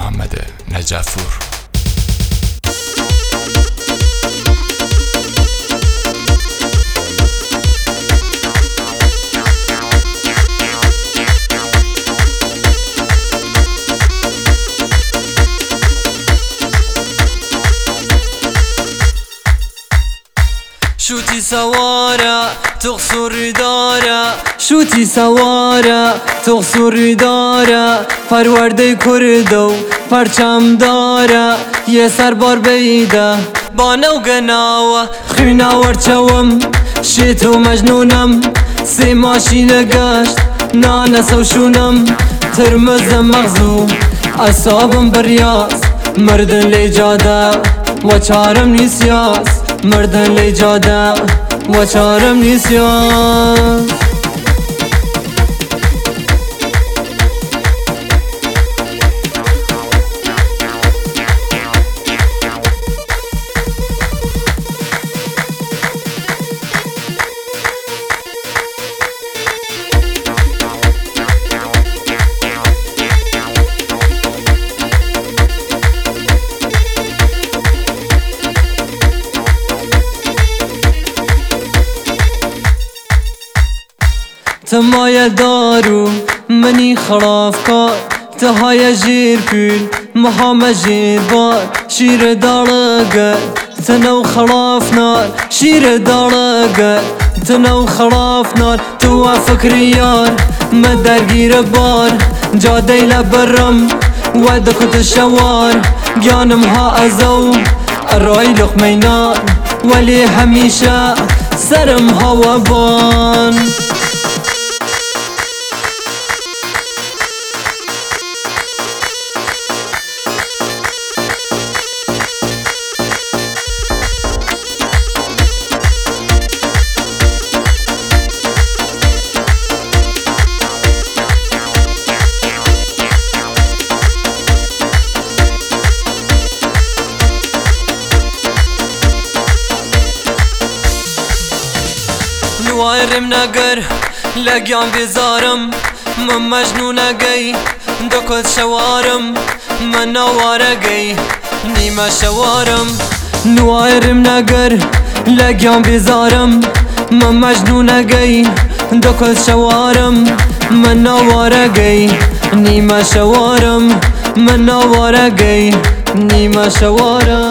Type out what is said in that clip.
محمد نجفور. شوتي سوارة تغسر دارة، شوتي سوارة تغسر دارة، پرورده کردو پرچم داره، یه سربار بیده بانه و گناوه، خینا ورچوم شیط و مجنونم، سی ماشین گشت نانس و شونم، ترمز مغزو اصابم بریاس، مردن لی جاده و چارم نیسیاس، مردن لی جاده و چارم نیسیاس. تمای دارو منی خراف کار، تهای جیر پیل محام جیر بار، شیر دارگر تنو خراف نار، شیر دارگر تنو خراف نار، تو فکری یار مدرگیر بار، جاده لبرم و دکت شوار، گیانم ها ازو ارای لقمه نار، ولی همیشه سرم هوا بان. نوارم نگر لگیان بیزارم، من مجنون گی دکت شوارم، من نواره گی نیمه شوارم. نوارم نگر لگیان بیزارم، من مجنون گی دکت شوارم، من نواره گی نیمه شوارم، من نواره گی نیمه شوارم.